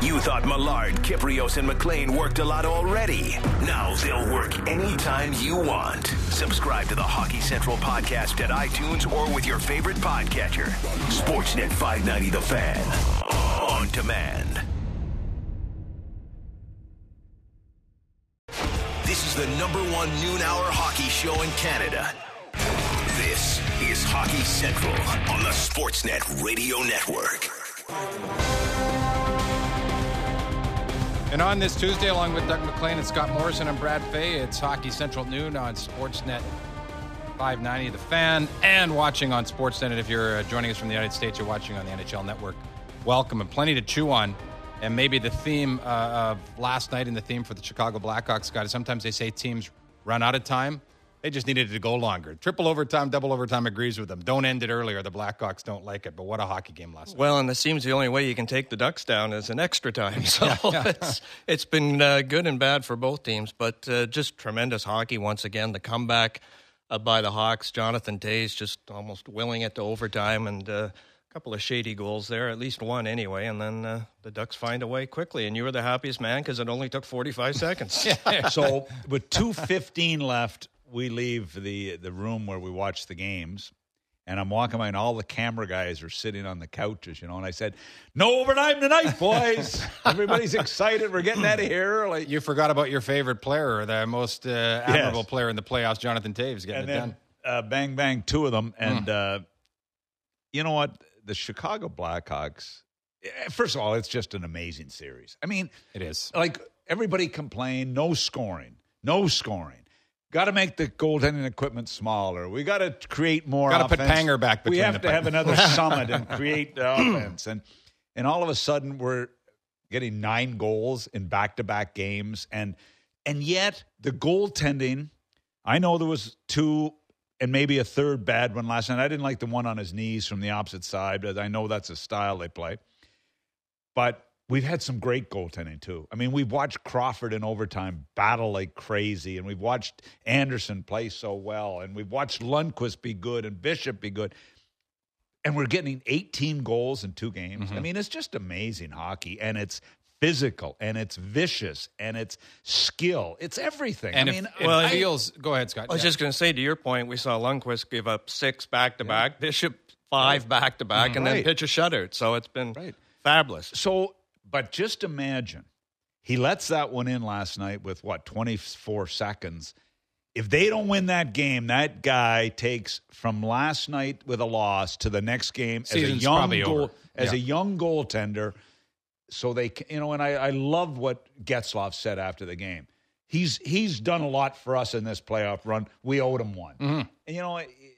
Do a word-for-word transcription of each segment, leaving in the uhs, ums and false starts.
You thought Millard, Kiprios, and McLean worked a lot already. Now they'll work anytime you want. Subscribe to the Hockey Central podcast at iTunes or with your favorite podcatcher. Sportsnet five ninety The Fan. On demand. This is the number one noon hour hockey show in Canada. This is Hockey Central on the Sportsnet Radio Network. And on this Tuesday, along with Doug McLean and Scott Morrison and Brad Fay, it's Hockey Central Noon on Sportsnet five ninety The Fan and watching on Sportsnet. And if you're uh, joining us from the United States, you're watching on the N H L Network. Welcome, and plenty to chew on. And maybe the theme uh, of last night and the theme for the Chicago Blackhawks, Scott, is sometimes they say teams run out of time. They just needed it to go longer. Triple overtime, double overtime agrees with them. Don't end it earlier. The Blackhawks don't like it. But what a hockey game last night. Well, and it seems the only way you can take the Ducks down is in extra time. So yeah, yeah. it's it's been uh, good and bad for both teams. But uh, just tremendous hockey once again. The comeback uh, by the Hawks. Jonathan Toews just almost willing it to overtime. And uh, a couple of shady goals there, at least one anyway. And then uh, the Ducks find a way quickly. And you were the happiest man because it only took forty-five seconds. So with two fifteen left, we leave the the room where we watch the games, and I'm walking by, and all the camera guys are sitting on the couches, you know, and I said, no overtime tonight, boys. Everybody's excited. We're getting out of here. Like, you forgot about your favorite player, or the most uh, admirable yes. player in the playoffs, Jonathan Toews, getting and it then, done. Uh, bang, bang, two of them. And mm. uh, you know what? The Chicago Blackhawks, first of all, it's just an amazing series. I mean, it is. Like, everybody complained, no scoring, no scoring. Got to make the goaltending equipment smaller. We got to create more Got to offense. put Panger back between We have the to pipe. have another summit and create the offense. And and all of a sudden, we're getting nine goals in back-to-back games. And and yet, the goaltending, I know there was two and maybe a third bad one last night. I didn't like the one on his knees from the opposite side, but I know that's a style they play. But we've had some great goaltending, too. I mean, we've watched Crawford in overtime battle like crazy, and we've watched Anderson play so well, and we've watched Lundqvist be good and Bishop be good. And we're getting eighteen goals in two games. Mm-hmm. I mean, it's just amazing hockey, and it's physical, and it's vicious, and it's skill. It's everything. And I if, mean, it I, feels – go ahead, Scott. I was yeah. just going to say, to your point, we saw Lundqvist give up six back-to-back, yeah. Bishop five back-to-back, mm-hmm. and right. then pitch a shutout. So it's been right. fabulous. So – But just imagine, he lets that one in last night with, what, twenty-four seconds. If they don't win that game, that guy takes from last night with a loss to the next game as a Season's young probably goal, over. as Yeah. a young goaltender. So they, you know, and I, I love what Getzlaf said after the game. He's he's done a lot for us in this playoff run. We owed him one. Mm-hmm. And you know,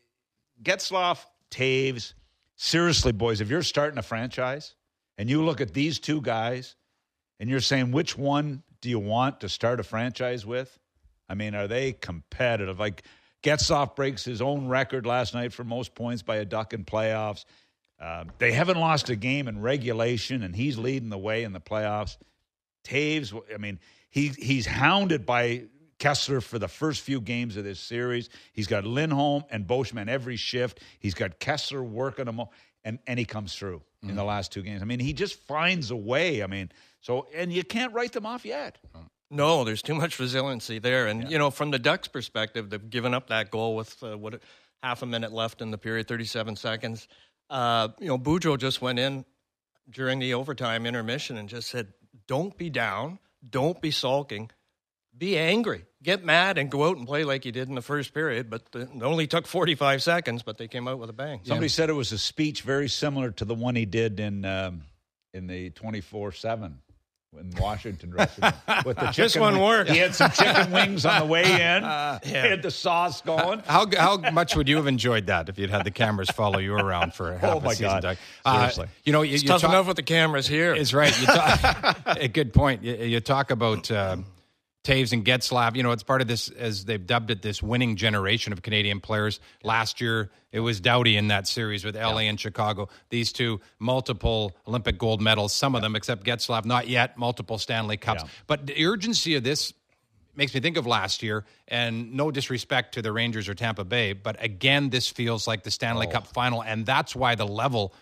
Getzlaf, Toews, seriously, boys, if you're starting a franchise. And you look at these two guys, and you're saying, which one do you want to start a franchise with? I mean, are they competitive? Like, Getzlaf breaks his own record last night for most points by a Duck in playoffs. Uh, they haven't lost a game in regulation, and he's leading the way in the playoffs. Toews, I mean, he he's hounded by Kessler for the first few games of this series. He's got Lindholm and Boschman every shift. He's got Kessler working him, and, and he comes through. In the last two games. I mean, he just finds a way. I mean, so, and you can't write them off yet. No, there's too much resiliency there. And, yeah. you know, from the Ducks' perspective, they've given up that goal with, uh, what, half a minute left in the period, thirty-seven seconds. Uh, you know, Boudreau just went in during the overtime intermission and just said, don't be down, don't be sulking, be angry, get mad, and go out and play like you did in the first period. But the, it only took forty-five seconds, but they came out with a bang. Somebody yeah. said it was a speech very similar to the one he did in um, in the twenty-four seven in Washington dressing room. With the This one wing. worked. He had some chicken wings on the way in. Uh, yeah. He had the sauce going. How how much would you have enjoyed that if you'd had the cameras follow you around for half oh my a season, God. Doug? Seriously. Uh, you know, you, It's you tough talk, enough with the cameras here. It's right. You talk, a good point. You, you talk about uh, Toews and Getzlaf. You know, it's part of this, as they've dubbed it, this winning generation of Canadian players. Last year, it was Doughty in that series with L A yeah. and Chicago. These two, multiple Olympic gold medals, some of yeah. them, except Getzlaf, not yet, multiple Stanley Cups. Yeah. But the urgency of this makes me think of last year, and no disrespect to the Rangers or Tampa Bay, but again, this feels like the Stanley oh. Cup final, and that's why the level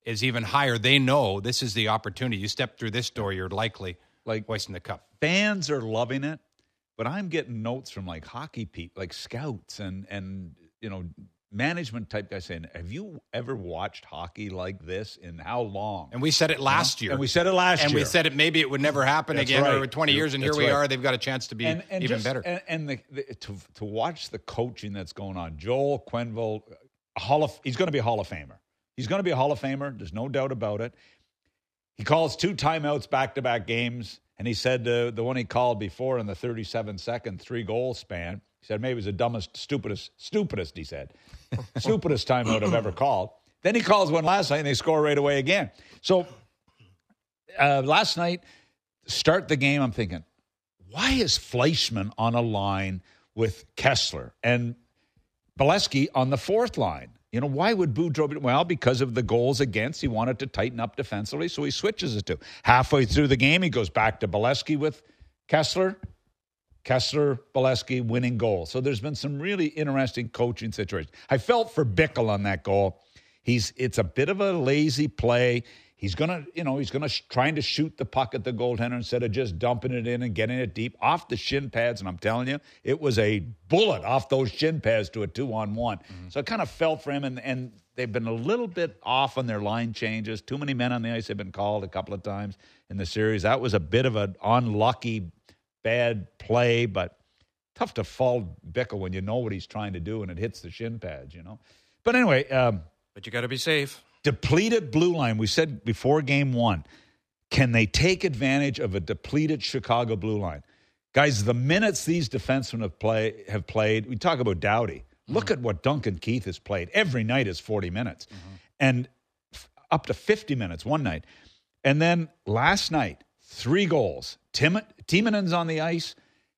is even higher. They know this is the opportunity. You step through this door, you're likely like hoisting the cup. Fans are loving it, but I'm getting notes from like hockey people, like scouts and and you know management type guys saying, "Have you ever watched hockey like this? In how long?" And we said it last you know? year. And we said it last and year. And we said it maybe it would never happen That's again right. or twenty years, and That's here we right. are. They've got a chance to be and, and even just, better. And, and the, the, to to watch the coaching that's going on, Joel Quenneville, a Hall of he's going to be a Hall of Famer. He's going to be a Hall of Famer. There's no doubt about it. He calls two timeouts back-to-back games, and he said uh, the one he called before in the thirty-seven second three-goal span, he said maybe it was the dumbest, stupidest, stupidest, he said, stupidest timeout I've ever called. Then he calls one last night, and they score right away again. So uh, last night, start the game, I'm thinking, why is Fleischman on a line with Kessler and Bolesky on the fourth line? You know, why would Boudreau be? Well, because of the goals against. He wanted to tighten up defensively, so he switches it to. Halfway through the game, he goes back to Bolesky with Kessler. Kessler, Bolesky, winning goal. So there's been some really interesting coaching situations. I felt for Bickle on that goal. He's It's a bit of a lazy play. He's going to, you know, he's going to sh- trying to shoot the puck at the goaltender instead of just dumping it in and getting it deep off the shin pads. And I'm telling you, it was a bullet off those shin pads to a two-on-one. Mm-hmm. So it kind of felt for him, and, and they've been a little bit off on their line changes. Too many men on the ice have been called a couple of times in the series. That was a bit of an unlucky, bad play, but tough to fault Bickle when you know what he's trying to do and it hits the shin pads, you know. But anyway. Um, but you got to be safe. Depleted blue line. We said before game one, can they take advantage of a depleted Chicago blue line? Guys, the minutes these defensemen have, play, have played, we talk about Doughty. Mm-hmm. Look at what Duncan Keith has played. Every night is forty minutes. Mm-hmm. And f- up to fifty minutes one night. And then last night, three goals. Tim- Timonen's on the ice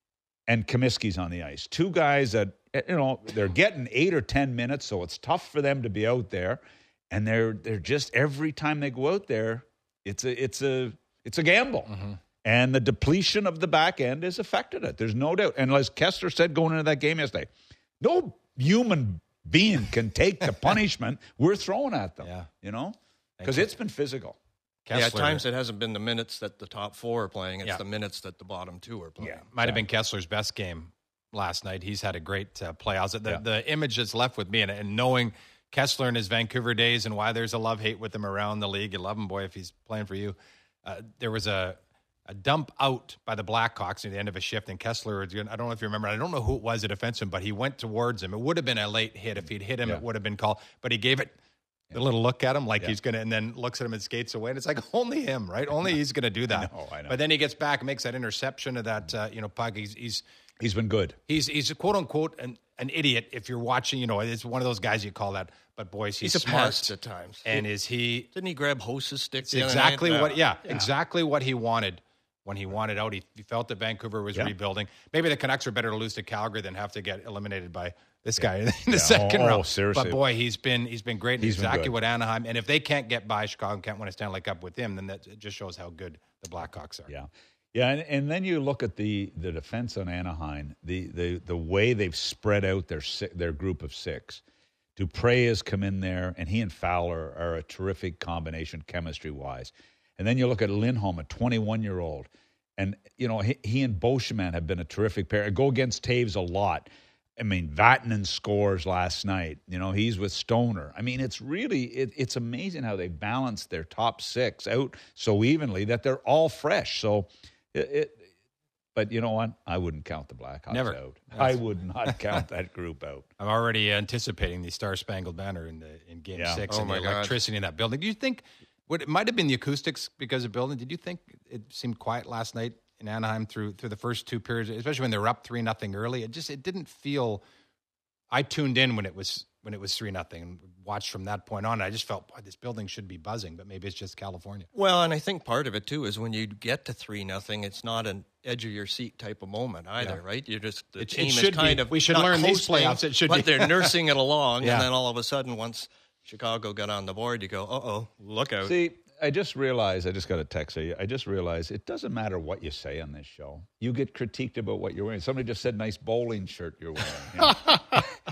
and Comiskey's on the ice. Two guys that, you know, they're getting eight or ten minutes, so it's tough for them to be out there. And they're they're just every time they go out there, it's a it's a it's a gamble, mm-hmm. and the depletion of the back end has affected it. There's no doubt. And as Kessler said going into that game yesterday, no human being can take the punishment we're throwing at them. Yeah. You know, because it's been physical. Kessler. Yeah, at times it hasn't been the minutes that the top four are playing; it's yeah. the minutes that the bottom two are playing. Yeah, might have been Kessler's best game last night. He's had a great uh, play. The yeah. the image that's left with me, and, and knowing Kessler in his Vancouver days and why there's a love-hate with him around the league. You love him, boy, if he's playing for you. Uh, there was a, a dump out by the Blackhawks at the end of a shift, and Kessler, I don't know if you remember, I don't know who it was, a defenseman, but he went towards him. It would have been a late hit. If he'd hit him, yeah. it would have been called. But he gave it a little look at him like yeah. he's going to, and then looks at him and skates away. And it's like, only him, right? Only he's going to do that. I know, I know. But then he gets back, makes that interception of that, uh, you know, puck. He's, he's He's been good. He's, he's a quote-unquote an, an idiot if you're watching, you know, it's one of those guys you call that. But, boys, he's, he's a smart. pest at times. And is he... Didn't he grab Hose's stick It's the exactly other what, night? yeah, yeah, exactly what he wanted when he wanted out. He, he felt that Vancouver was yeah. rebuilding. Maybe the Canucks are better to lose to Calgary than have to get eliminated by this guy yeah. in the yeah. second oh, round. Oh, seriously. But, boy, he's been he's been great. He's exactly been what Anaheim... And if they can't get by, Chicago can't win a Stanley Cup with him, then that just shows how good the Blackhawks are. Yeah. Yeah, and, and then you look at the, the defense on Anaheim, the, the the way they've spread out their their group of six. Dupré has come in there, and he and Fowler are a terrific combination chemistry-wise. And then you look at Lindholm, a twenty-one-year-old, and, you know, he, he and Beauchemin have been a terrific pair. I go against Taves a lot. I mean, Vatanen scores last night. You know, he's with Stoner. I mean, it's really, it, it's amazing how they balance their top six out so evenly that they're all fresh. So, It, it, but you know what? I wouldn't count the Blackhawks Never. out. That's... I would not count that group out. I'm already anticipating the Star Spangled Banner in the in Game yeah. Six oh and the my electricity God. in that building. Do you think? What it might have been the acoustics because of building. Did you think it seemed quiet last night in Anaheim through through the first two periods, especially when they were up three nothing early? It just it didn't feel. I tuned in when it was when it was three nothing and watched from that point on. And I just felt, boy, this building should be buzzing, but maybe it's just California. Well, and I think part of it too is when you get to three nothing, it's not an edge of your seat type of moment either, yeah. right? You're just the it, team it is kind be. of we should not learn coasting, these playoffs. It should but be. they're nursing it along, yeah. and then all of a sudden, once Chicago got on the board, you go, uh oh, look out. See, I just realized, I just got a text. I just realized it doesn't matter what you say on this show. You get critiqued about what you're wearing. Somebody just said, nice bowling shirt you're wearing. You know?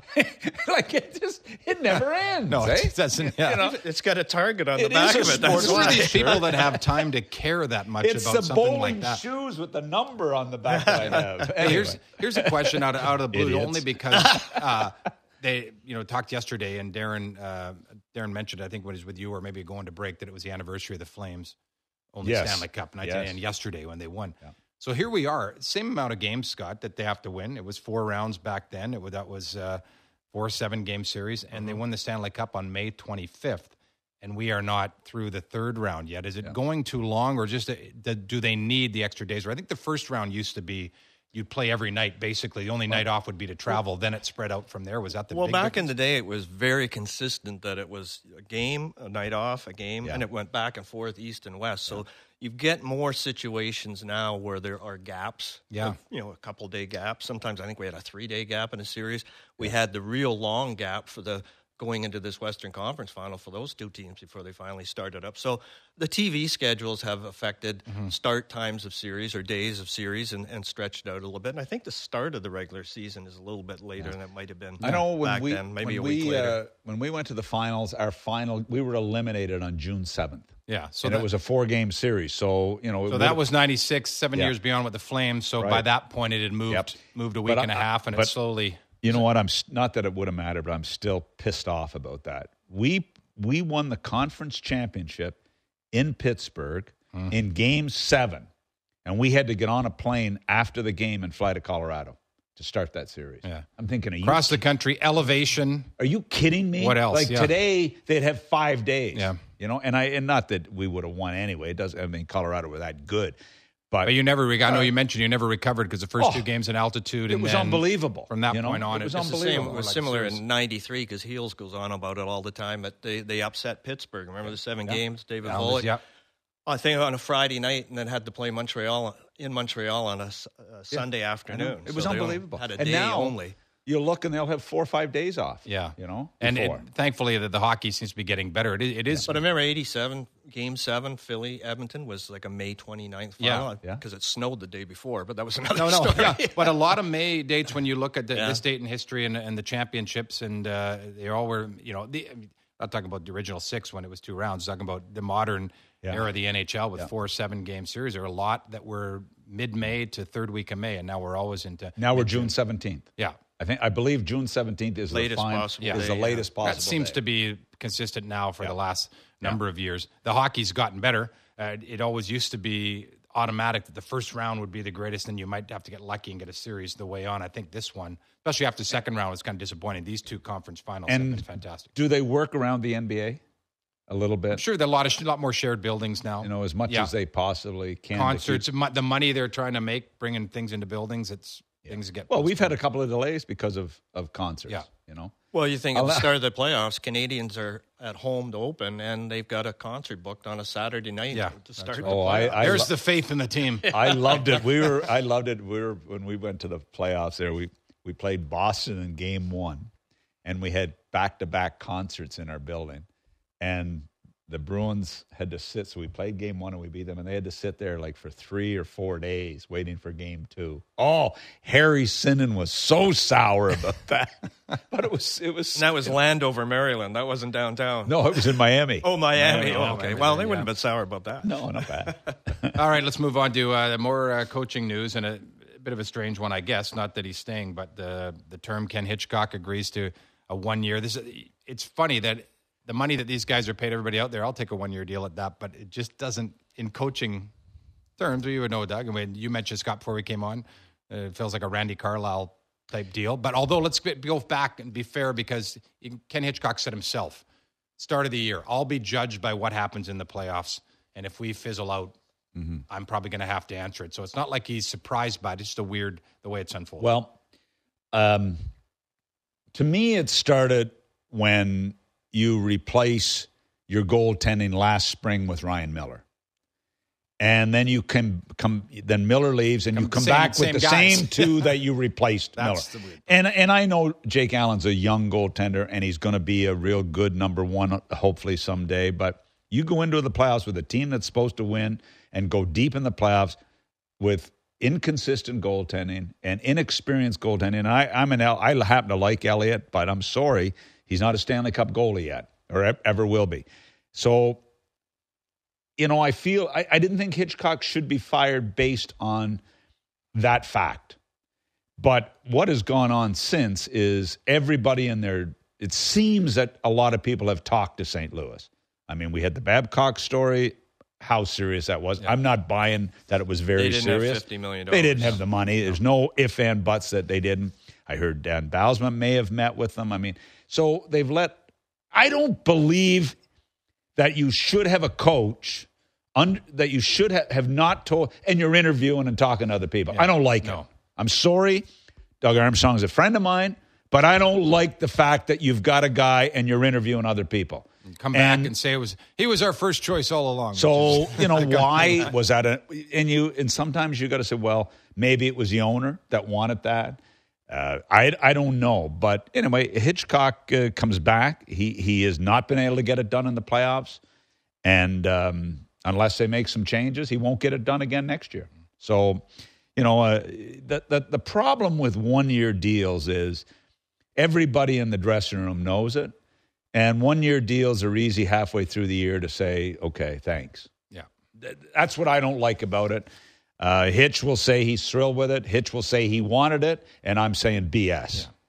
like it just it never ends. No, eh? it doesn't. Yeah. You know, It's got a target on It the back is of a it. That's sports Who are why. these people that have time to care that much it's about the something bowling like that? shoes with the number on the back that I have. Hey, Anyway. here's here's a question out of, out of the blue, Idiots. only because uh, they you know talked yesterday, and Darren uh, Darren mentioned, I think when he was with you or maybe going to break, that it was the anniversary of the Flames, only Yes. Stanley Cup, nineteen Yes. and yesterday when they won. Yeah. So here we are, same amount of games, Scott, that they have to win. It was four rounds back then. It was, that was uh, four seven game series, and they won the Stanley Cup on May twenty-fifth. And we are not through the third round yet. Is it Yeah. going going too long, or just a, the, do they need the extra days? Or I think the first round used to be you'd play every night, basically. The only night off would be to travel. Then it spread out from there. Was that the Well, big back in difference? the day, it was very consistent that it was a game, a night off, a game, Yeah. and it went back and forth, east and west. So you get more situations now where there are gaps. Yeah. of, you know, a couple day gaps. Sometimes I think we had a three day gap in a series. We had the real long gap for the going into this Western Conference final for those two teams before they finally started up. So the T V schedules have affected Mm-hmm. start times of series or days of series and, and stretched out a little bit. And I think the start of the regular season is a little bit later than it might have been I know when back we then, maybe when a week we later. uh, when we went to the finals, our final we were eliminated on June seventh, Yeah. So and that it was a four game series. So you know, it So that would've- was ninety-six, seven Yeah. years beyond with the Flames. So by Right. that point, it had moved Yep. moved a week But and a I- half, and but- it slowly. You know what? I'm s- not that it would have mattered, but I'm still pissed off about that. We we won the conference championship in Pittsburgh Mm-hmm. in Game Seven, and we had to get on a plane after the game and fly to Colorado to start that series. Yeah. I'm thinking, are you, Across the country, elevation. are you kidding me? What else? Like Yeah. today, they'd have five days. Yeah. You know, and I and not that we would have won anyway. It doesn't. I mean, Colorado were that good, but, But you never, re- I know you mentioned you never recovered because the first Oh, two games in altitude. it and was then unbelievable. From that you know? point on, it was it's the It's the same. unbelievable. It was Like similar serious. in ninety-three because Heels goes on about it all the time. But they, they upset Pittsburgh. Remember the seven Yeah. games? David Islanders, Bullock. yep. I think on a Friday night, and then had to play Montreal in Montreal on a, s- a Sunday afternoon. It was So they unbelievable. Had a And day now- only. You look and they'll have four or five days off. Yeah. You know, And it, before. thankfully, the, the hockey seems to be getting better. It, is- it is. But I remember eighty-seven, Game seven, Philly, Edmonton was like a May twenty-ninth final. Yeah. Because it snowed the day before, but that was another No, no, story. yeah. But a lot of May dates when you look at the, Yeah. this date in history and, and the championships, and uh, they all were, you know, the, I'm not talking about the original six when it was two rounds, talking about the modern Yeah. era of the N H L with Yeah. four seven game series. There are a lot that were mid May to third week of May, and now we're always into. Now we're mid-June. June seventeenth. Yeah. I think I believe June seventeenth is Latest the final, possible is day, the yeah. latest possible. That seems day. to be consistent now for Yeah. the last number of years. The hockey's gotten better. Uh, it always used to be automatic that the first round would be the greatest, and you might have to get lucky and get a series the way on. I think this one, especially after second round, was kind of disappointing. These two conference finals And have been fantastic. Do they work around the N B A a little I'm bit? sure there are a lot of a lot more shared buildings now. You know, as much Yeah. as they possibly can. to Concerts, keep- mo- the money they're trying to make, bringing things into buildings, it's things get. Well, we've had a postponed. couple of delays because of of concerts. Yeah. You know. Well, you think at the I'll- start of the playoffs, Canadians are at home to open, and they've got a concert booked on a Saturday night Yeah, to that's start right. the Oh, I- playoffs. I- There's lo- the faith in the team. I loved it. We were. I loved it. We were when we went to the playoffs. There, we we played Boston in Game One, and we had back to back concerts in our building, and the Bruins had to sit. So we played Game One and we beat them, and they had to sit there like for three or four days waiting for Game Two. Oh, Harry Sinnen was so sour about that, but it was it was And that was Landover, Maryland. That wasn't downtown. no, it was in Miami. Oh, Miami. Miami, Oh, oh, okay. Miami, Well, they yeah. wouldn't have been sour about that. No, not bad. All right, let's move on to uh, more uh, coaching news, and a bit of a strange one, I guess. Not that he's staying, but the the term Ken Hitchcock agrees to a one year. This it's funny that the money that these guys are paid, everybody out there, I'll take a one year deal at that, but it just doesn't in coaching terms. You would know, Doug. I mean, you mentioned Scott before we came on. Uh, it feels like a Randy Carlyle type deal. But although let's go back and be fair, because Ken Hitchcock said himself, start of the year, I'll be judged by what happens in the playoffs, and if we fizzle out. Mm-hmm. I'm probably going to have to answer it. So it's not like he's surprised by it. It's just a weird the way it's unfolded. Well, um, to me, it started when you replace your goaltending last spring with Ryan Miller. And then you can come, then Miller leaves, and Come you come same- back with same the guys. same two that you replaced That's Miller. the weird And and I know Jake Allen's a young goaltender, and he's going to be a real good number one, hopefully someday. But you go into the playoffs with a team that's supposed to win and go deep in the playoffs with inconsistent goaltending and inexperienced goaltending. And I, I'm an El, I happen to like Elliott, but I'm sorry, he's not a Stanley Cup goalie yet, or ever will be. So, you know, I feel I, I didn't think Hitchcock should be fired based on that fact. But what has gone on since is everybody in their, it seems that a lot of people have talked to Saint Louis. I mean, we had the Babcock story, how serious that was. Yeah. I'm not buying that it was very they didn't serious. Have fifty million dollars. They didn't have the money. There's no ifs and buts that they didn't. I heard Dan Bousman may have met with them. I mean, so they've let, I don't believe that you should have a coach un, that you should ha- have not told, and you're interviewing and talking to other people. Yeah. I don't like no. it. I'm sorry. Doug Armstrong's a friend of mine, but I don't like the fact that you've got a guy and you're interviewing other people. Come back and, and say it was he was our first choice all along. So, is, you know, why was that? A, and you and sometimes you got to say, well, maybe it was the owner that wanted that. Uh, I I don't know. But anyway, Hitchcock uh, comes back. He he has not been able to get it done in the playoffs. And um, unless they make some changes, he won't get it done again next year. So, you know, uh, the, the, the problem with one-year deals is everybody in the dressing room knows it. And one-year deals are easy halfway through the year to say, okay, thanks. Yeah. That's what I don't like about it. Uh, Hitch will say he's thrilled with it. Hitch will say he wanted it, and I'm saying B S. Yeah.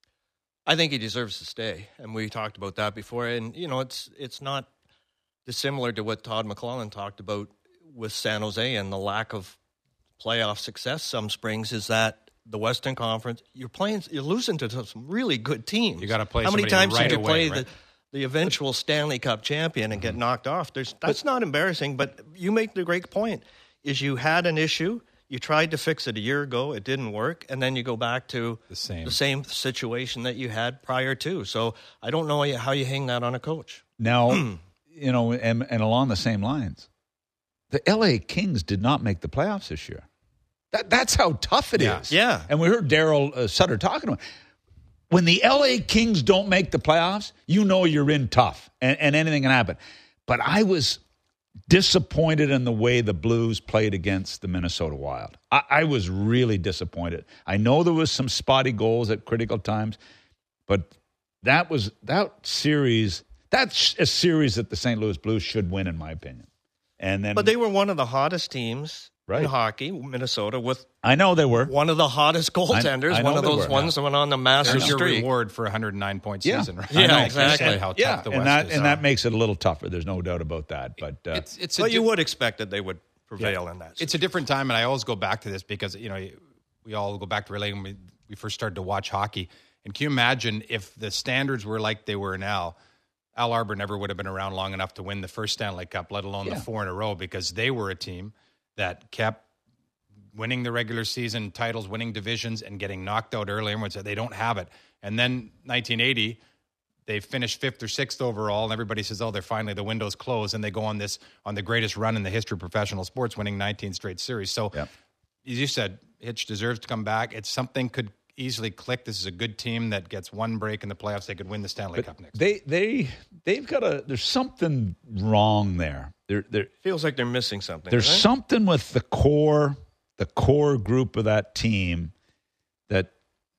I think he deserves to stay, and we talked about that before. And, you know, it's it's not dissimilar to what Todd McLellan talked about with San Jose and the lack of playoff success some springs is that the Western Conference, you're playing, you're losing to some really good teams. You got to play. How many times right did you away, play right? the, the eventual Stanley Cup champion and get knocked off? There's that's not embarrassing, but you make the great point. Is you had an issue, you tried to fix it a year ago, it didn't work, and then you go back to the same the same situation that you had prior to. So I don't know how you hang that on a coach. Now, you know, and, and along the same lines, the L A Kings did not make the playoffs this year. That, that's how tough it yeah. is. Yeah. And we heard Daryl uh, Sutter talking about it. When the L A Kings don't make the playoffs, you know you're in tough, and, and anything can happen. But I was disappointed in the way the Blues played against the Minnesota Wild. I, I was really disappointed. I know there was some spotty goals at critical times, but that was that series. That's a series that the Saint Louis Blues should win, in my opinion. And then, but they were one of the hottest teams. Right. In hockey, Minnesota, with I know they were one of the hottest goaltenders, I, I one of those were, ones yeah. that went on the massive There's your streak. reward for a one hundred nine point yeah. season, right? Yeah, I know exactly. How tough yeah, the and West that is. and that makes it a little tougher. There's no doubt about that. But uh, it's it's. But a you di- would expect that they would prevail yeah. in that. It's a different time, and I always go back to this because you know we all go back to relating when we, we first started to watch hockey. And can you imagine if the standards were like they were now? Al Arbor never would have been around long enough to win the first Stanley Cup, let alone yeah. the four in a row, because they were a team that kept winning the regular season titles, winning divisions, and getting knocked out early. Everyone said they don't have it. And then nineteen eighty, they finished fifth or sixth overall, and everybody says, oh, they're finally, the window's closed, and they go on this, on the greatest run in the history of professional sports, winning nineteen straight series. So, yep. as you said, Hitch deserves to come back. It's something could easily click. This is a good team that gets one break in the playoffs. They could win the Stanley but Cup next they year. they they've got a there's something wrong there. There there feels like they're missing something. There's right? something with the core the core group of that team that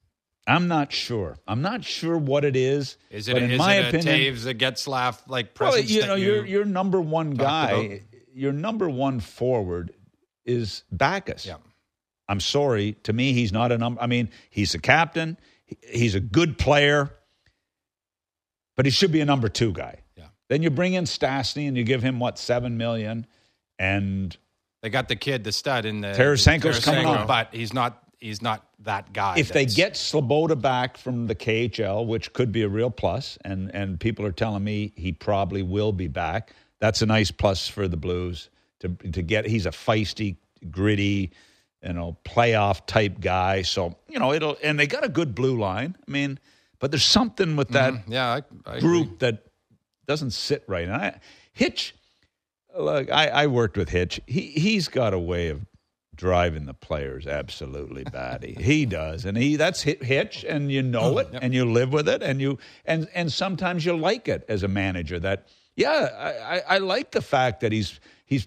I'm not sure. I'm not sure what it is. Is it, but in is my it opinion, a Taves, a Getzlaff like well, presence? you that know, you your your number one guy, about? your number one forward is Backes. Yeah. I'm sorry. To me, he's not a number. I mean, he's a captain. He's a good player, but he should be a number two guy. Yeah. Then you bring in Stastny and you give him what seven million, and they got the kid, the stud in the Tarasenko's coming on, but he's not. He's not that guy. If they get Sloboda back from the K H L, which could be a real plus, and and people are telling me he probably will be back, that's a nice plus for the Blues to to get. He's a feisty, gritty, you know, playoff type guy. So you know it'll, and they got a good blue line. I mean, but there's something with that mm-hmm. yeah, I, I group agree. that doesn't sit right. And I Hitch, look, I, I worked with Hitch. He he's got a way of driving the players absolutely batty. He does, and he that's Hitch, and you know it, yep. and you live with it, and you and and sometimes you like it as a manager. That yeah, I, I, I like the fact that he's he's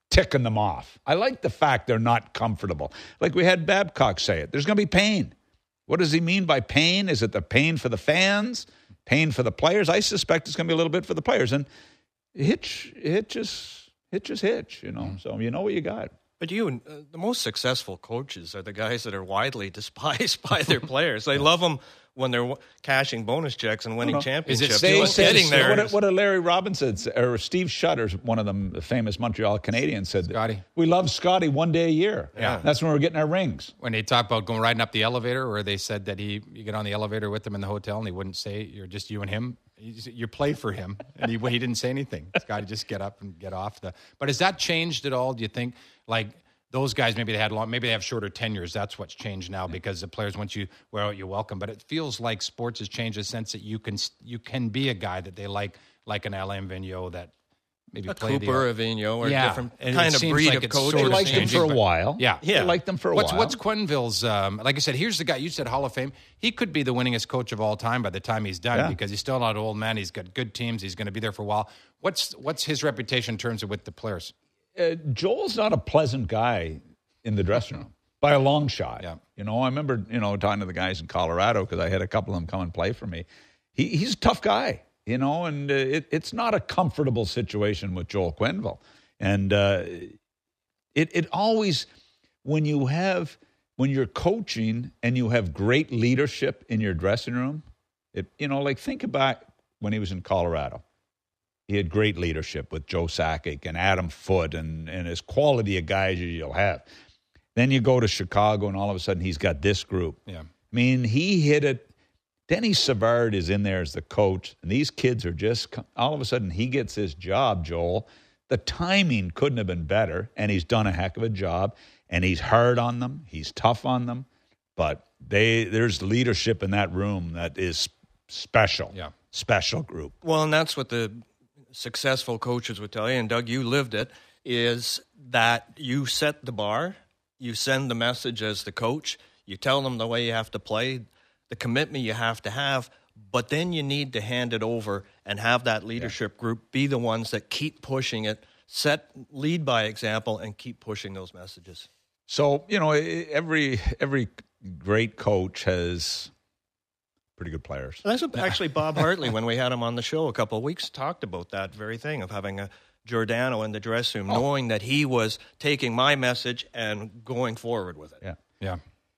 ticking them off. I like the fact they're not comfortable. Like we had Babcock say it. There's going to be pain. What does he mean by pain? Is it the pain for the fans? Pain for the players? I suspect it's going to be a little bit for the players. And hitch, hitches, hitches, hitch, you know. Mm. So you know what you got. But you, uh, the most successful coaches are the guys that are widely despised by their players. They love them when they're cashing bonus checks and winning championships. They said, getting there. What did, what did Larry Robinson say, or Steve Shutters, one of them, the famous Montreal Canadiens, said, Scotty. We love Scotty one day a year. Yeah. That's when we're getting our rings. When they talk about going riding up the elevator, or they said that he you get on the elevator with him in the hotel and he wouldn't say, you're just you and him. You play for him, and he, he didn't say anything. Scotty just get up and get off. the. But has that changed at all, do you think? Like, those guys, maybe they had long, maybe they have shorter tenures. That's what's changed now because the players, once you wear out, you're welcome. But it feels like sports has changed in the sense that you can you can be a guy that they like, like an Alain Vigneault that maybe a play Cooper, the, a Vigneault, or yeah, different and kind of breed like of coach. They liked him for a but, while. Yeah, yeah, they liked him for a what's, while. What's Quenneville's? Um, like I said, here's the guy. You said Hall of Fame. He could be the winningest coach of all time by the time he's done yeah. because he's still not an old man. He's got good teams. He's going to be there for a while. What's what's his reputation in terms of with the players? Uh, Joel's not a pleasant guy in the dressing room by a long shot. Yeah. You know, I remember, you know, talking to the guys in Colorado because I had a couple of them come and play for me. He, he's a tough guy, you know, and uh, it, it's not a comfortable situation with Joel Quenneville. And uh, it it always, when you have, when you're coaching and you have great leadership in your dressing room, it, you know, like think about when he was in Colorado. He had great leadership with Joe Sakic and Adam Foote and, and as quality of guys as you'll have. Then you go to Chicago, and all of a sudden he's got this group. Yeah. I mean, he hit it. Denny Savard is in there as the coach, and these kids are just, all of a sudden he gets his job, Joel. The timing couldn't have been better, and he's done a heck of a job, and he's hard on them. He's tough on them, but they there's leadership in that room that is special. Yeah. Special group. Well, and that's what the successful coaches would tell you, and Doug, you lived it, is that you set the bar, you send the message as the coach, you tell them the way you have to play, the commitment you have to have, but then you need to hand it over and have that leadership yeah. group be the ones that keep pushing it, set, lead by example, and keep pushing those messages. So, you know, every every great coach has pretty good players. That's what, actually Bob Hartley, when we had him on the show a couple of weeks, talked about that very thing of having a Giordano in the dressing room, oh. knowing that he was taking my message and going forward with it. Yeah. Yeah.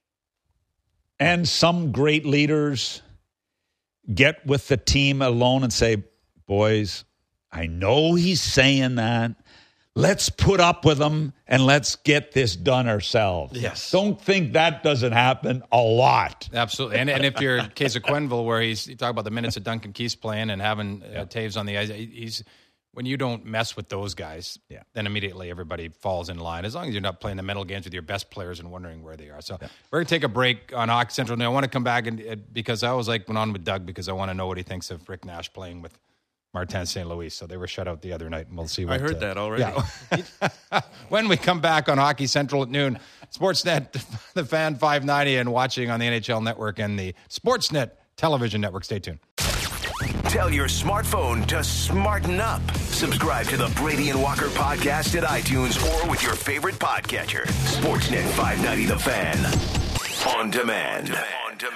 And some great leaders get with the team alone and say, boys, I know he's saying that. Let's put up with him and let's get this done ourselves. Yes. Don't think that doesn't happen a lot. Absolutely. And and if you're in case of Quenneville, where he's you talk about the minutes of Duncan Keith's playing and having uh, Taves on the ice, he's when you don't mess with those guys, yeah. then immediately everybody falls in line. As long as you're not playing the mental games with your best players and wondering where they are. So yeah. we're going to take a break on Hockey Central. Now I want to come back and uh, because I was like went on with Doug because I want to know what he thinks of Rick Nash playing with Martin Saint Louis. So they were shut out the other night, and we'll see what... I heard uh, that already. Yeah. When we come back on Hockey Central at noon, Sportsnet, the Fan five ninety, and watching on the N H L Network and the Sportsnet Television Network. Stay tuned. Tell your smartphone to smarten up. Subscribe to the Brady and Walker podcast at iTunes or with your favorite podcatcher. Sportsnet five ninety The Fan. On demand. On demand.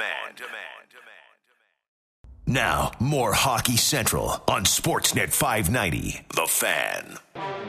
Now, more Hockey Central on Sportsnet five ninety, The Fan.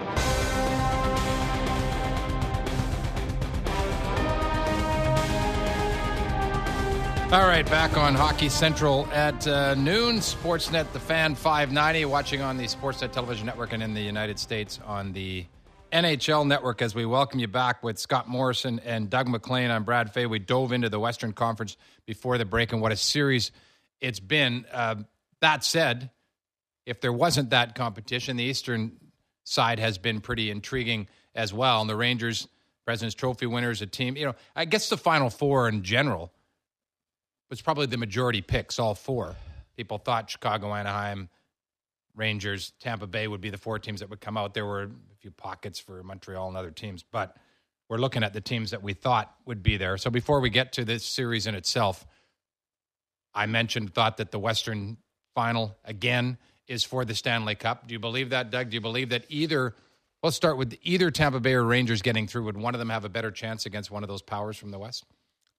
All right, back on Hockey Central at uh, noon. Sportsnet, The Fan five ninety, watching on the Sportsnet Television Network and in the United States on the N H L Network as we welcome you back with Scott Morrison and Doug MacLean. I'm Brad Fay. We dove into the Western Conference before the break, and what a series it's been. Uh, that said, if there wasn't that competition, the Eastern side has been pretty intriguing as well. And the Rangers, President's Trophy winners, a team, you know, I guess the Final Four in general was probably the majority picks, all four. People thought Chicago, Anaheim, Rangers, Tampa Bay would be the four teams that would come out. There were a few pockets for Montreal and other teams, but we're looking at the teams that we thought would be there. So before we get to this series in itself, I mentioned, thought that the Western final, again, is for the Stanley Cup. Do you believe that, Doug? Do you believe that either Let's start with either Tampa Bay or Rangers getting through. Would one of them have a better chance against one of those powers from the West?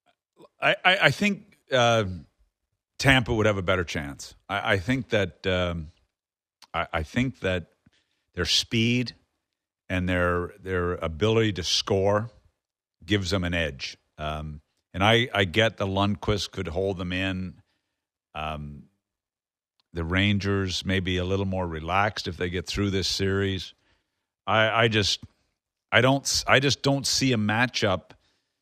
I, I, I think uh, Tampa would have a better chance. I, I think that um, I, I think that their speed and their their ability to score gives them an edge. Um, and I, I get the Lundqvist could hold them in. Um, the Rangers may be a little more relaxed if they get through this series. I, I just I don't I just don't see a matchup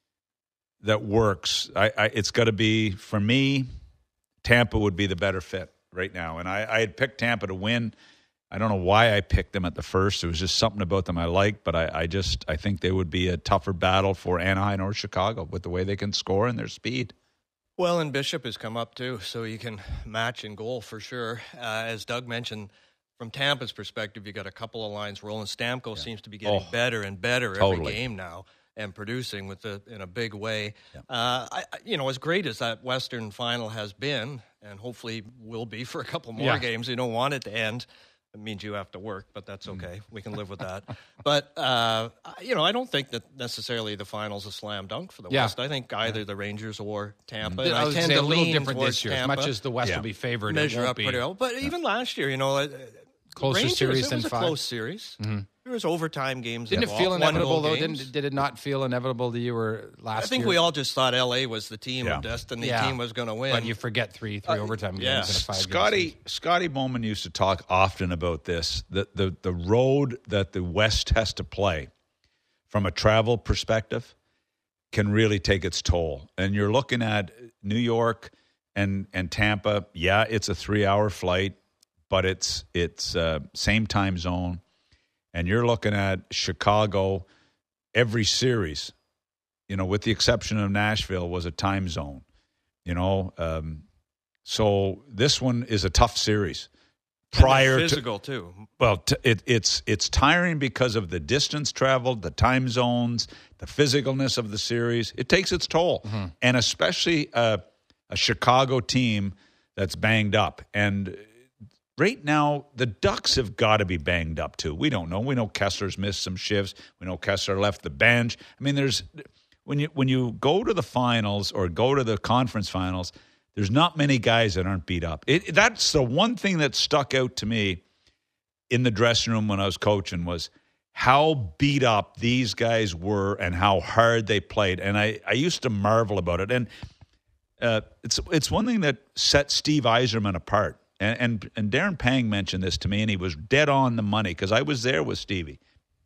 that works. I, I it's got to be, for me, Tampa would be the better fit right now. And I, I had picked Tampa to win. I don't know why I picked them at the first. It was just something about them I liked, but I, I just I think they would be a tougher battle for Anaheim or Chicago with the way they can score and their speed. Well, and Bishop has come up too, so you can match in goal for sure. Uh, as Doug mentioned, from Tampa's perspective, you got a couple of lines rolling. Stamkos yeah. seems to be getting oh, better and better totally. every game now and producing with the, in a big way. Yeah. Uh, I, you know, as great as that Western final has been, and hopefully will be for a couple more yeah. games, you don't want it to end. It means you have to work, but that's okay. We can live with that. But, uh, you know, I don't think that necessarily the final's a slam dunk for the yeah. West. I think either the Rangers or Tampa. Mm-hmm. And I, I would tend say to a little lean different this year. Tampa. As much as the West yeah. will be favored, measure it won't up be. pretty well. But yeah. even last year, you know, uh, closer Rangers, series it than was a five. close series. Mm-hmm. There was overtime games. Didn't it feel one inevitable, though? Games. Didn't, did it not feel inevitable to you or last year? I think year? we all just thought L A was the team yeah. of destiny. Yeah. team was going to win. But you forget three three uh, overtime games yeah. in a five Scotty, game Scotty Bowman used to talk often about this, the, the, the road that the West has to play from a travel perspective can really take its toll. And you're looking at New York and, and Tampa. Yeah, it's a three-hour flight, but it's it's uh, same time zone. And you're looking at Chicago, every series, you know, with the exception of Nashville, was a time zone, you know. Um, so this one is a tough series. Prior physical to, too. Well, t- it, it's it's tiring because of the distance traveled, the time zones, the physicalness of the series. It takes its toll, mm-hmm. and especially uh, a Chicago team that's banged up. And right now, the Ducks have got to be banged up too. We don't know. We know Kessler's missed some shifts. We know Kessler left the bench. I mean, there's when you when you go to the finals or go to the conference finals, there's not many guys that aren't beat up. It, that's the one thing that stuck out to me in the dressing room when I was coaching was how beat up these guys were and how hard they played. And I, I used to marvel about it. And uh, it's it's one thing that set Steve Yzerman apart. And, and and Darren Pang mentioned this to me, and he was dead on the money because I was there with Stevie.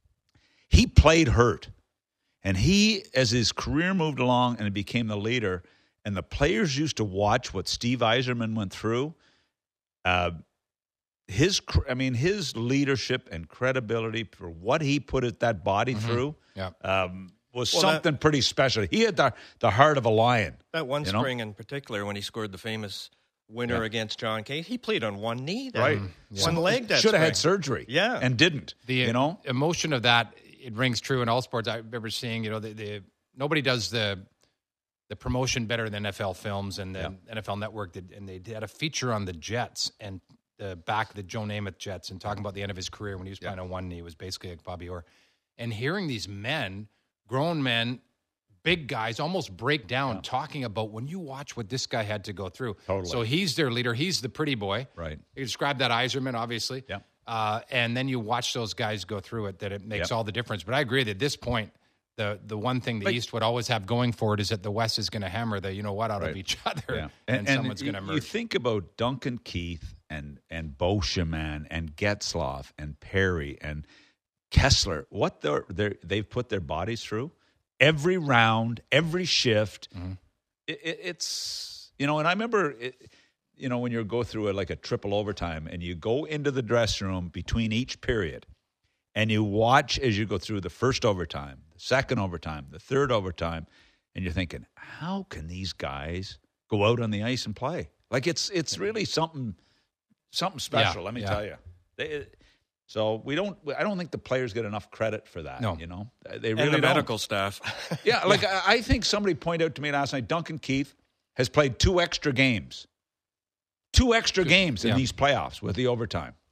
He played hurt. And he, as his career moved along and he became the leader, and the players used to watch what Steve Yzerman went through, uh, his, I mean, his leadership and credibility for what he put it, that body mm-hmm. through yeah. um, was well, something that, pretty special. He had the, the heart of a lion. That one you know? spring in particular when he scored the famous winner yeah. against John Case, he played on one knee. That, right. Yeah. One leg that should have had spring. surgery. Yeah. And didn't. The you know? emotion of that, it rings true in all sports. I remember seeing, you know, the, the nobody does the the promotion better than N F L Films and the yeah. N F L Network did, and they had a feature on the Jets and the back the Joe Namath Jets and talking about the end of his career when he was playing yeah. on one knee was basically like Bobby Orr. And hearing these men, grown men, big guys, almost break down yeah. talking about when you watch what this guy had to go through. Totally. So he's their leader. He's the pretty boy. Right. You described that Yzerman, obviously. Yeah. Uh, and then you watch those guys go through it, that it makes yep. all the difference. But I agree that at this point, the the one thing the but, East would always have going for it is that the West is going to hammer the, you know what, out right. of each other. Yeah. And, and, and someone's going to emerge. You think about Duncan Keith and, and Beauchemin and Getzlaf and Perry and Kessler, what they're, they're, they've put their bodies through. Every round, every shift, mm-hmm. it, it, it's, you know, and I remember... It, you know, when you go through a, like a triple overtime and you go into the dressing room between each period and you watch as you go through the first overtime, the second overtime, the third overtime, and you're thinking, how can these guys go out on the ice and play? Like it's it's really something something special, yeah, let me yeah. tell you. They, so we don't. I don't think the players get enough credit for that. No. You know, they really and the don't. medical staff. yeah, like yeah. I, I think somebody pointed out to me last night, Duncan Keith has played two extra games. Two extra games in yeah. these playoffs with the overtime.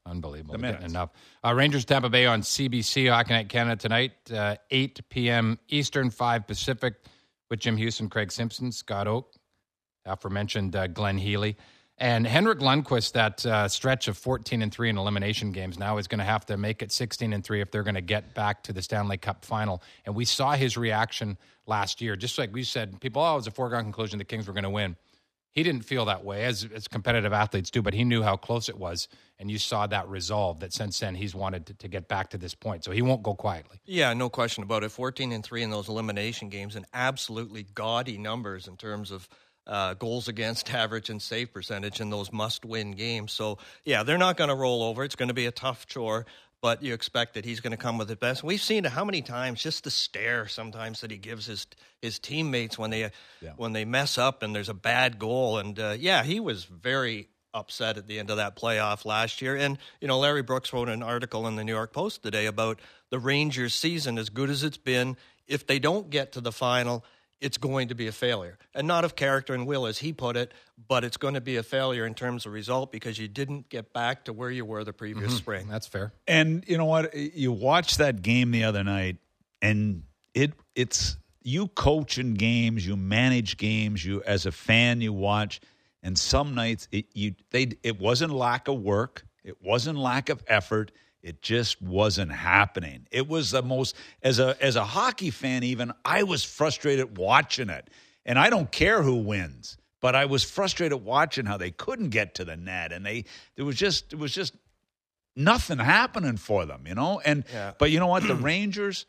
Unbelievable. The They're minutes. getting enough. Uh, Rangers Tampa Bay on C B C, Hockey Night Canada tonight, uh, eight p.m. Eastern, five Pacific, with Jim Houston, Craig Simpson, Scott Oak, aforementioned uh, Glenn Healy. And Henrik Lundqvist, that uh, stretch of fourteen and three in elimination games, now is going to have to make it sixteen and three if they're going to get back to the Stanley Cup final. And we saw his reaction last year. Just like we said, people, oh, it was a foregone conclusion the Kings were going to win. He didn't feel that way, as, as competitive athletes do, but he knew how close it was, and you saw that resolve that since then he's wanted to, to get back to this point. So he won't go quietly. Yeah, no question about it. fourteen and three in those elimination games, and absolutely gaudy numbers in terms of uh, goals against average and save percentage in those must-win games. So, yeah, they're not going to roll over. It's going to be a tough chore, but you expect that he's going to come with the best. We've seen it how many times, just the stare sometimes that he gives his his teammates when they yeah. when they mess up and there's a bad goal. And, uh, yeah, he was very upset at the end of that playoff last year. And, you know, Larry Brooks wrote an article in the New York Post today about the Rangers season, as good as it's been. If they don't get to the final, it's going to be a failure. And not of character and will, as he put it, but it's going to be a failure in terms of result because you didn't get back to where you were the previous Mm-hmm. spring. That's fair. And you know what? You watched that game the other night, and it it's you coach in games, you manage games, you as a fan you watch, and some nights it you they it wasn't lack of work, it wasn't lack of effort. It just wasn't happening. It was the most, as a as a hockey fan even, I was frustrated watching it. And I don't care who wins, but I was frustrated watching how they couldn't get to the net. And they, there was just, it was just nothing happening for them, you know? And, yeah. But you know what? The Rangers,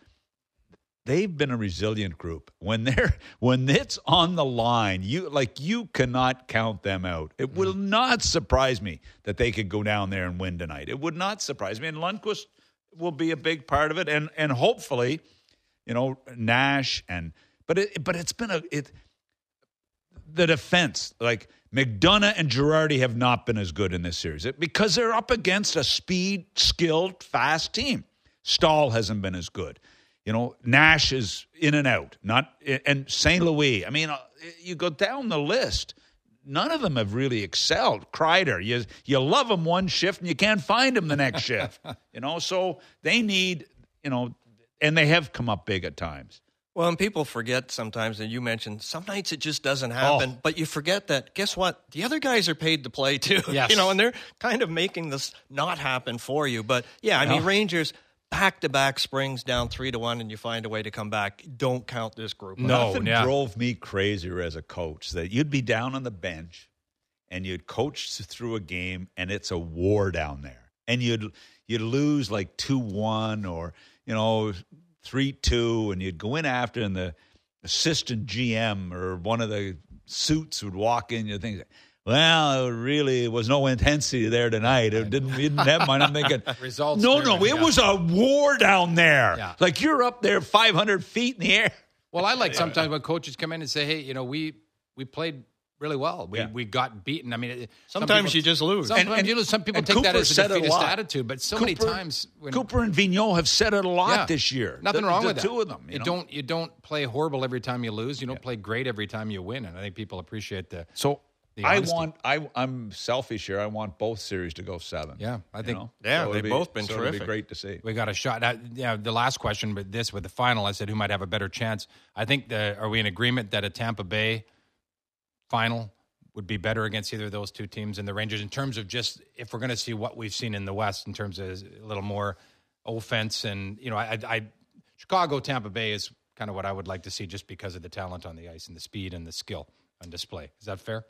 they've been a resilient group. When they're when it's on the line, you like you cannot count them out. It will not surprise me that they could go down there and win tonight. It would not surprise me. And Lundqvist will be a big part of it, and and hopefully, you know, Nash and but it but it's been a it the defense, like McDonough and Girardi have not been as good in this series because they're up against a speed, skilled, fast team. Stahl hasn't been as good. You know, Nash is in and out. Not and Saint Louis. I mean, you go down the list. None of them have really excelled. Kreider, you you love him one shift and you can't find him the next shift. You know, so they need, you know, and they have come up big at times. Well, and people forget sometimes, and you mentioned some nights it just doesn't happen, Oh. but you forget that, guess what? The other guys are paid to play too. Yes. You know, and they're kind of making this not happen for you. But yeah, I mean, No. Rangers back-to-back springs down three to one, and you find a way to come back. Don't count this group. No. Nothing yeah. drove me crazier as a coach that you'd be down on the bench and you'd coach through a game and it's a war down there. And you'd you'd lose like two one or, you know, three two, and you'd go in after and the assistant G M or one of the suits would walk in, you'd think, well, it really was no intensity there tonight. It didn't, we didn't have mine. I'm thinking, Results no, no, driven, it yeah. was a war down there. Yeah. Like you're up there five hundred feet in the air. Well, I like sometimes when coaches come in and say, hey, you know, we we played really well. We Yeah. we got beaten. I mean, it- some Sometimes people- you just lose. Sometimes And- and- you lose. Some people and take that Cooper as a said it a defeatist lot. attitude, but so many Cooper- times when Cooper and Vigneault have said it a lot Yeah. this year. Nothing the, wrong the with that. two of them. You, You, know? don't you don't play horrible every time you lose. You don't play great every time you win, and I think people appreciate the. So the I honesty. want. I I'm selfish here. I want both series to go seven. Yeah, I you think- know? Yeah, it'll they've be- both been so it'll be terrific. great to see. We got a shot. At, yeah, the last question, but this with the final, I said who might have a better chance. I think the are we in agreement that a Tampa Bay final would be better against either of those two teams and the Rangers in terms of just if we're going to see what we've seen in the West in terms of a little more offense and you know I, I Chicago Tampa Bay is kind of what I would like to see just because of the talent on the ice and the speed and the skill on display. Is that fair?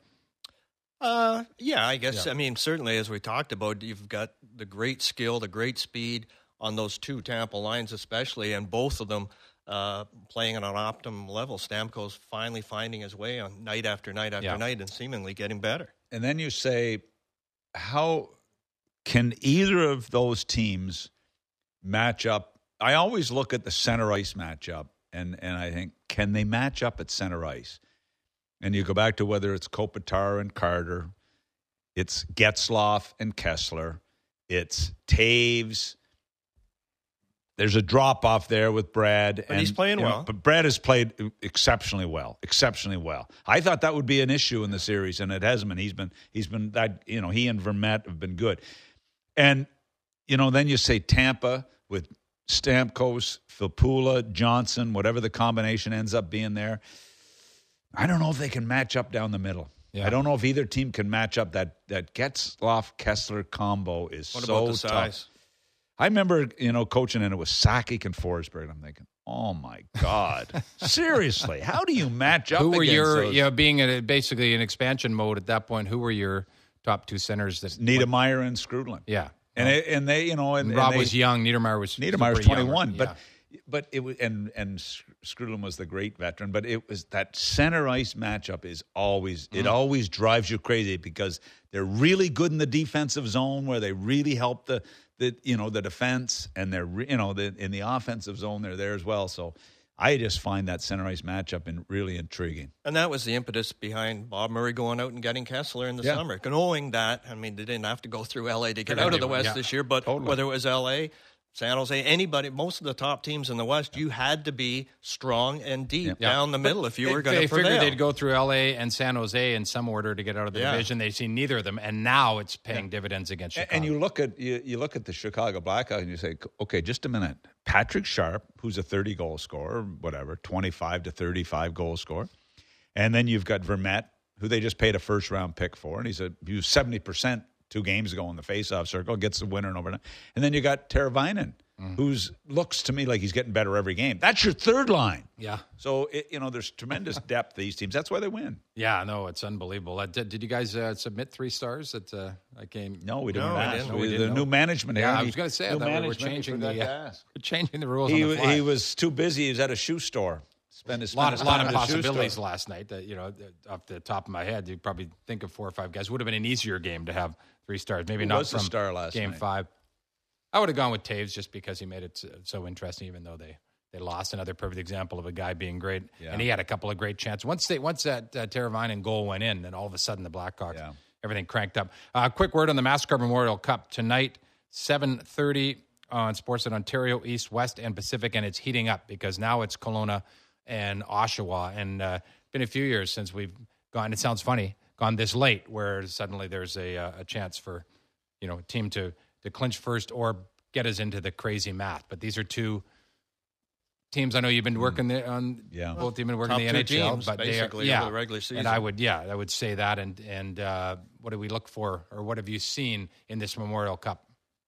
Uh, yeah, I guess. Yeah. I mean, certainly, as we talked about, you've got the great skill, the great speed on those two Tampa lines, especially, and both of them uh, playing at an optimum level. Stamkos finally finding his way on night after night after Yeah. night, and seemingly getting better. And then you say, how can either of those teams match up? I always look at the center ice matchup, and and I think, can they match up at center ice? And you go back to whether it's Kopitar and Carter, it's Getzlaf and Kessler, it's Taves. There's a drop-off there with Brad. But and, he's playing you know, well. But Brad has played exceptionally well, exceptionally well. I thought that would be an issue in the series, and it hasn't been. He's been, he's been that, you know, he and Vermette have been good. And you know, then you say Tampa with Stamkos, Filppula, Johnson, whatever the combination ends up being there. I don't know if they can match up down the middle. Yeah. I don't know if either team can match up. That that Getzlaf-Kessler combo is what so about the size? tough. I remember, you know, coaching, and it was Sakic and Forsberg. I'm thinking, oh my God, seriously, how do you match up? Who were against your, those? you know, being in basically in expansion mode at that point? Who were your top two centers? That Niedermeyer and Skrudland. Yeah, and oh. it, and they, you know, and, and Rob and they, was young. Niedermeyer was Niedermeyer was twenty-one, but. Yeah. But it was, and and Skrudland was the great veteran. But it was that center ice matchup is always mm-hmm. it always drives you crazy because they're really good in the defensive zone where they really help the the you know the defense, and they're you know the, in the offensive zone they're there as well. So I just find that center ice matchup in, really intriguing. And that was the impetus behind Bob Murray going out and getting Kessler in the yeah. summer, knowing that. I mean, they didn't have to go through L A to get Good out idea. of the West yeah. this year, but totally. whether it was L A, San Jose, anybody, most of the top teams in the West, you had to be strong and deep yeah. down the middle if you they, were going to prevail. They figured they'd go through L A and San Jose in some order to get out of the yeah. division. They've seen neither of them, and now it's paying yeah. dividends against Chicago. And you look at you, you look at the Chicago Blackhawks and you say, okay, just a minute. Patrick Sharp, who's a thirty-goal scorer, whatever, twenty-five to thirty-five goal scorer. And then you've got Vermette, who they just paid a first-round pick for, and he's a he was seventy percent two games ago in the face-off circle, gets the winner and overnight. And then you got Teravainen, mm. who's looks to me like he's getting better every game. That's your third line. Yeah. So, it, you know, there's tremendous depth to these teams. That's why they win. Yeah, no, it's unbelievable. Uh, did, did you guys uh, submit three stars at uh, I came? No, we didn't. No, ask. we didn't. We, We the didn't new know. management. Yeah, here, I was going to say I new thought we were management, changing we the forgot to uh, ask. we're changing the rules. He, on the fly. he was too busy. He was at a shoe store. Spend his, A lot, spend his lot time of at a shoe possibilities store. last night. That you know, off the top of my head, you probably think of four or five guys. Would have been an easier game to have three stars. Maybe Who not was the from star last game night? five. I would have gone with Taves just because he made it so, so interesting, even though they, they lost. Another perfect example of a guy being great, Yeah. and he had a couple of great chances. Once they once that uh, Teravainen goal went in, then all of a sudden the Blackhawks Yeah. everything cranked up. Uh, quick word on the MasterCard Memorial Cup tonight, seven thirty on Sportsnet Ontario, East, West, and Pacific, and it's heating up because now it's Kelowna and Oshawa, and uh, been a few years since we've gone. It sounds funny, gone this late, where suddenly there's a uh, a chance for you know a team to to clinch first or get us into the crazy math. But these are two teams. I know you've been working the, on. Yeah. Both you've been working Top the two N H L, teams, but they are, basically, yeah. over the regular season. And I would, yeah, I would say that. And and uh, what do we look for, or what have you seen in this Memorial Cup?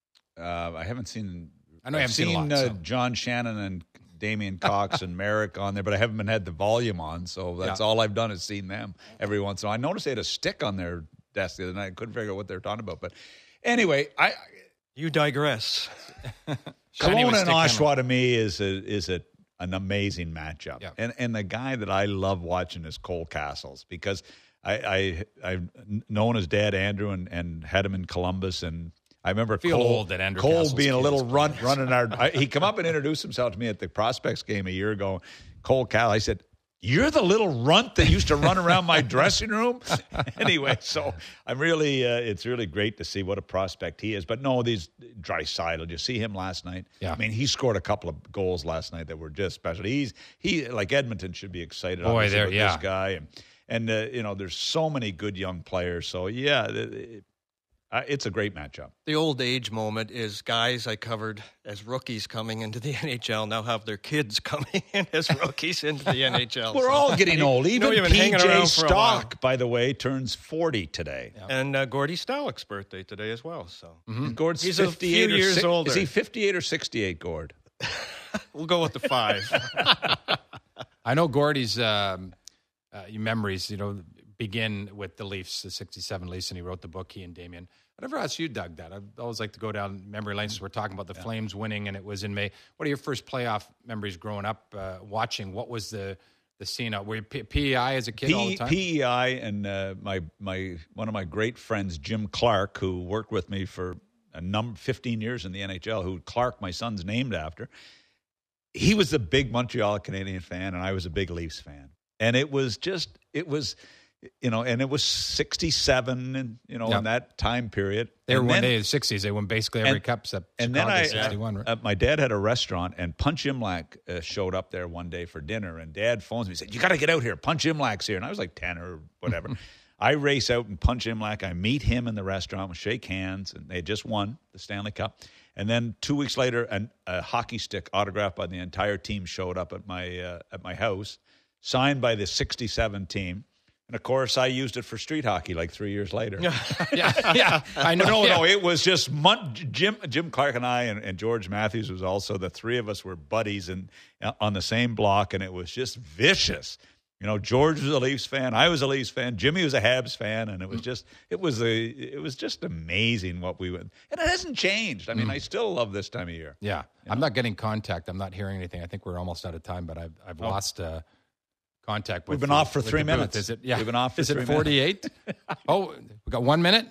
Uh, I haven't seen. I know you I've haven't seen a lot, uh, so. John Shannon and Damian Cox and Merrick on there, but I haven't been had the volume on, so that's Yeah. all I've done is seen them every once in a while. I noticed they had a stick on their desk the other night. I couldn't figure out what they're talking about, but anyway, I You digress. Shiny with Kelowna and stick Oshawa to me is a, is a an amazing matchup, Yeah. and and the guy that I love watching is Cole Castles because I, I I've known his dad Andrew and, and had him in Columbus, and I remember feel Cole, old that Andrew Cole Castle's being a kid little is run playing. running our. I, he come up and introduced himself to me at the Prospects game a year ago. Cole Castles, I said, "You're the little runt that used to run around my dressing room." Anyway, so I'm really, uh, it's really great to see what a prospect he is. But no, these Draisaitl, did you see him last night? Yeah. I mean, he scored a couple of goals last night that were just special. He's he like Edmonton should be excited. Boy, obviously, there, with yeah. this guy, and and uh, you know, there's so many good young players. So yeah, it, it, uh, it's a great matchup. The old age moment is guys I covered as rookies coming into the N H L now have their kids coming in as rookies into the N H L. We're So- all getting old. You know, Even you've been P hanging J around for a while. Stock, by the way, turns forty today. And uh, Gordy Stalick's birthday today as well. So Gord's He's a fifty-eight few or years six, older. Is he fifty-eight or sixty-eight, Gord? we'll go with the five. I know Gordy's um, uh, memories, you know, begin with the Leafs, the sixty-seven Leafs, and he wrote the book, he and Damien. I never asked you, Doug, that. I always like to go down memory lanes. We're talking about the yeah. Flames winning, and it was in May. What are your first playoff memories growing up, uh, watching? What was the the scene? Were you P- PEI as a kid P- all the time? P E I and uh, my my one of my great friends, Jim Clark, who worked with me for a number fifteen years in the N H L, who Clark, my son's named after. He was a big Montreal Canadian fan, and I was a big Leafs fan. And it was just, it was, you know, and it was sixty-seven, and you know, Yep. in that time period. They were And one then- day in the sixties. They won basically every and- cup except And Chicago, then I, sixty-one, right? uh, my dad had a restaurant, and Punch Imlach uh, showed up there one day for dinner. And Dad phones me and said, "You got to get out here. Punch Imlach's here." And I was like ten or whatever. I race out and punch Imlach. I meet him in the restaurant. We shake hands, and they had just won the Stanley Cup. And then two weeks later, an, a hockey stick autographed by the entire team showed up at my uh, at my house, signed by the sixty-seven team. And, of course, I used it for street hockey like three years later. yeah, yeah, I know. No, yeah. no, it was just Mon- Jim Jim Clark and I and, and George Matthews was also, the three of us were buddies and uh, on the same block, and it was just vicious. You know, George was a Leafs fan, I was a Leafs fan, Jimmy was a Habs fan, and it was just it was a it was just amazing what we went. And it hasn't changed. I mean, mm. I still love this time of year. Yeah, you I'm know? not getting contact. I'm not hearing anything. I think we're almost out of time, but I've I've oh. lost. Uh, Contact with We've been the, off for three minutes. Is it? Yeah. We've been off for Is three it forty-eight? Oh, we got one minute?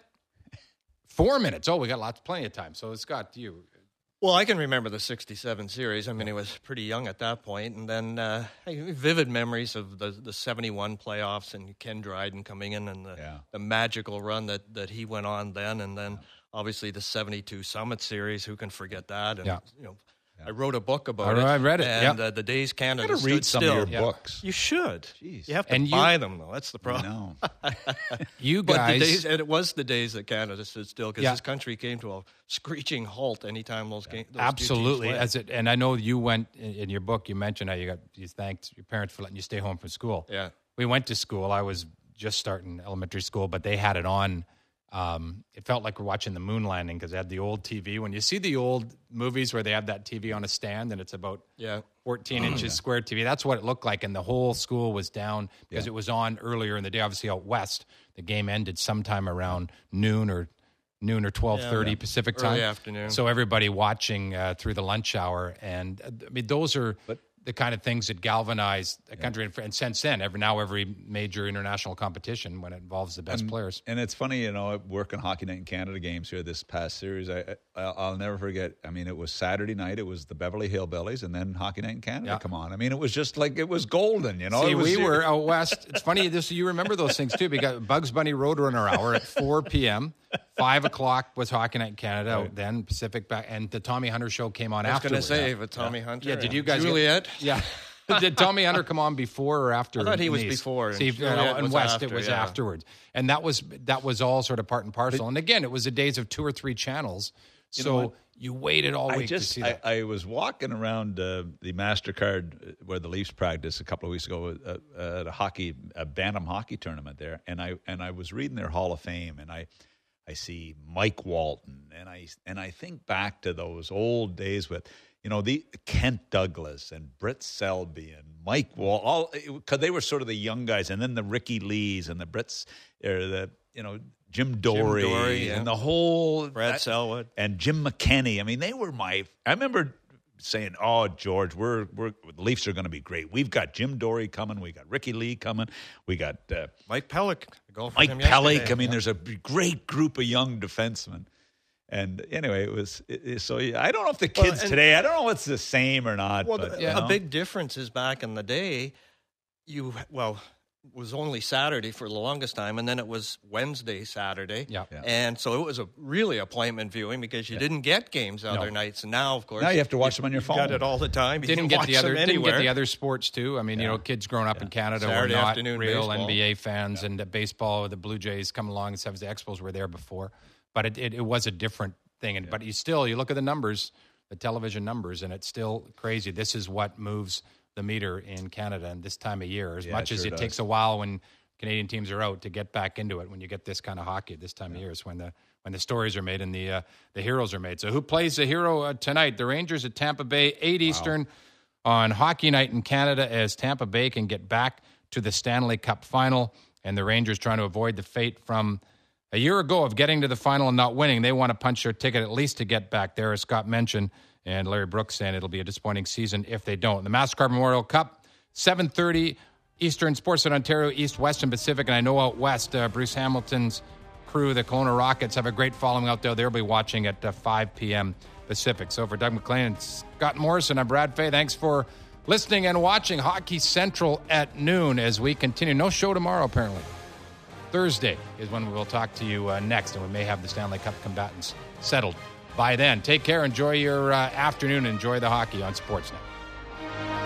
Four minutes. Oh, we got lots, plenty of time. So, Scott, you. Well, I can remember the sixty-seven series. I mean, he was pretty young at that point. And then uh, vivid memories of the, the seventy-one playoffs and Ken Dryden coming in and the, yeah. the magical run that, that he went on then. And then, obviously, the seventy-two Summit Series. Who can forget that? And, yeah. you know, I wrote a book about I, it. I read it. And yep. uh, the days Canada you gotta read some still. of your yeah. books. You should. Jeez. You have to and buy you, them, though. That's the problem. I know. You but guys. The days, and it was the days that Canada stood still because yeah. this country came to a screeching halt anytime those games. Absolutely. As it, and I know you went, in, in your book, you mentioned how you got you thanked your parents for letting you stay home from school. Yeah. We went to school. I was just starting elementary school, but they had it on. Um, it felt like we're watching the moon landing because they had the old T V. When you see the old movies where they have that T V on a stand and it's about yeah. fourteen inches yeah. square T V, that's what it looked like. And the whole school was down because yeah. it was on earlier in the day. Obviously out west, the game ended sometime around noon or noon or twelve thirty yeah, yeah. Pacific time. Early afternoon. So everybody watching uh, through the lunch hour. And uh, I mean, those are but, the kind of things that galvanize a country. Yeah. And since then, every now every major international competition when it involves the best and, players. And it's funny, you know, working Hockey Night in Canada games here this past series. I, I I'll never forget. I mean, it was Saturday night. It was the Beverly Hillbillies, and then Hockey Night in Canada. Yeah. Come on, I mean, it was just like it was golden. You know, See, it was, we were out west. It's funny. This you remember those things too. Because Bugs Bunny Roadrunner Hour at four p.m. Five o'clock was Hockey Night in Canada. Right. Then Pacific back, and the Tommy Hunter show came on after. I was going to say, but Tommy yeah. Hunter. Yeah, did you guys Juliet? Get, yeah. Did Tommy Hunter come on before or after? I thought he was Nice? before. See, you know, in West after, it was yeah. afterwards, and that was that was all sort of part and parcel. And again, it was the days of two or three channels, you so you waited all I week just, to see that. I, I was walking around uh, the MasterCard where the Leafs practiced a couple of weeks ago uh, at a hockey, a Bantam hockey tournament there, and I and I was reading their Hall of Fame, and I. I see Mike Walton, and I and I think back to those old days with, you know, the Kent Douglas and Britt Selby and Mike Wall, all because they were sort of the young guys, and then the Ricky Lees and the Brits, or the you know Jim Dory, Jim Dory yeah. and the whole Brad Selwood and Jim McKenney. I mean, they were my. I remember saying, "Oh, George, we're we're the Leafs are going to be great. We've got Jim Dory coming. We got Ricky Lee coming. We got uh, Mike Pellick. Mike Pellick. I mean, yeah. there's a great group of young defensemen." And anyway, it was it, it, so. Yeah, I don't know if the kids well, today. I don't know if it's the same or not. Well, but, the, yeah. a big difference is back in the day. You well. It was only Saturday for the longest time, and then it was Wednesday, Saturday. Yeah. yeah. And so it was a really appointment viewing because you yeah. didn't get games other no. nights. And now, of course, now you have to watch you, them on your phone. You got it all the time. You didn't get watch the other them didn't get the other sports too. I mean, yeah. you know, kids growing up yeah. in Canada Saturday were not afternoon real baseball. N B A fans, yeah. and baseball, the Blue Jays come along and stuff. The Expos were there before, but it, it, it was a different thing. And yeah. but you still you look at the numbers, the television numbers, and it's still crazy. This is what moves the meter in Canada in this time of year. As yeah, much it as sure it does. takes a while when Canadian teams are out to get back into it. When you get this kind of hockey at this time yeah. of year is when the when the stories are made and the uh, the heroes are made. So who plays the hero uh, tonight? The Rangers at Tampa Bay, eight wow. Eastern on Hockey Night in Canada as Tampa Bay can get back to the Stanley Cup final. And the Rangers trying to avoid the fate from a year ago of getting to the final and not winning. They want to punch their ticket at least to get back there, as Scott mentioned. And Larry Brooks saying it'll be a disappointing season if they don't. The MasterCard Memorial Cup, seven thirty Eastern, Sportsnet Ontario, East, West, and Pacific. And I know out west, uh, Bruce Hamilton's crew, the Kelowna Rockets, have a great following out there. They'll be watching at uh, five p.m. Pacific. So for Doug McLean and Scott Morrison, I'm Brad Fay. Thanks for listening and watching Hockey Central at noon as we continue. No show tomorrow, apparently. Thursday is when we will talk to you uh, next, and we may have the Stanley Cup combatants settled by then. Take care. Enjoy your uh, afternoon. Enjoy the hockey on Sportsnet.